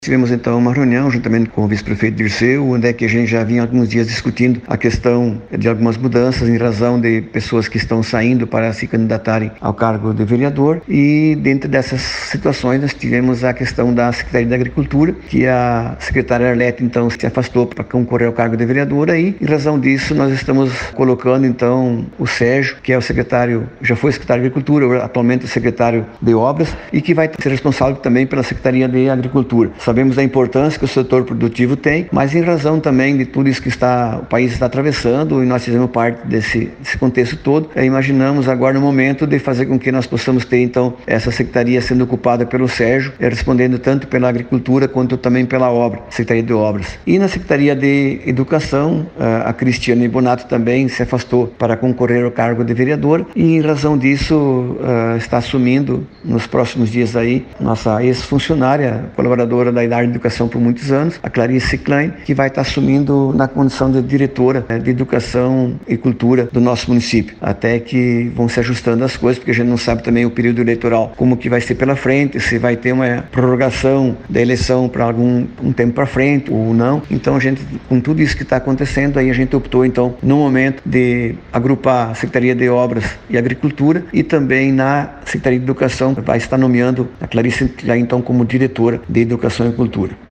Tivemos então uma reunião juntamente com o vice-prefeito Dirceu, onde é que a gente já vinha há alguns dias discutindo a questão de algumas mudanças em razão de pessoas que estão saindo para se candidatarem ao cargo de vereador, e dentro dessas situações nós tivemos a questão da Secretaria da Agricultura, que a secretária Arlete então se afastou para concorrer ao cargo de vereadora, e em razão disso nós estamos colocando então o Sérgio, que é o secretário, já foi secretário de Agricultura, atualmente o secretário de Obras, e que vai ser responsável também pela Secretaria de Agricultura. Sabemos da importância que o setor produtivo tem, mas em razão também de tudo isso que o país está atravessando, e nós fizemos parte desse contexto todo, imaginamos agora no momento de fazer com que nós possamos ter então essa secretaria sendo ocupada pelo Sérgio, respondendo tanto pela agricultura quanto também pela obra, Secretaria de Obras. E na Secretaria de Educação, a Cristiane Bonato também se afastou para concorrer ao cargo de vereadora, e em razão disso está assumindo nos próximos dias aí nossa ex-funcionária, colaboradora da área de educação por muitos anos, a Clarice Klein, que vai estar assumindo na condição de diretora de educação e cultura do nosso município, até que vão se ajustando as coisas, porque a gente não sabe também o período eleitoral, como que vai ser pela frente, se vai ter uma prorrogação da eleição para um tempo para frente ou não. Então a gente, com tudo isso que está acontecendo, aí a gente optou então no momento de agrupar a Secretaria de Obras e Agricultura, e também na Secretaria de Educação vai estar nomeando a Clarice Klein então como diretora de Educação e Cultura.